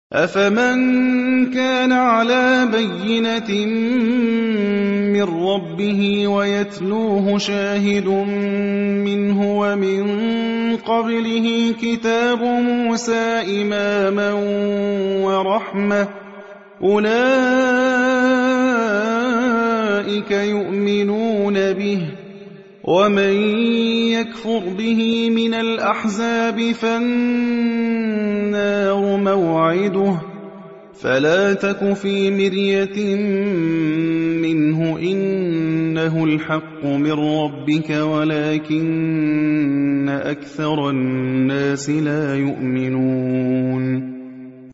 أَفَمَن كَانَ عَلَىٰ بَيِّنَةٍ مِّن رَّبِّهِ وَيَتْلُوهُ شَاهِدٌ مِّنْهُ وَمِن قَبْلِهِ كِتَابُ مُوسَىٰ إِمَامًا وَرَحْمَةً أُولَٰئِكَ يُؤْمِنُونَ بِهِ ۚ وَمَن يَكْفُرْ بِهِ مِنَ الْأَحْزَابِ فَالنَّارُ مَوْعِدُهُ ۚ فَلَا تَكُ فِي مِرْيَةٍ مِّنْهُ ۚ إِنَّهُ الْحَقُّ مِن رَّبِّكَ وَلَٰكِنَّ أَكْثَرَ النَّاسِ لَا يُؤْمِنُونَ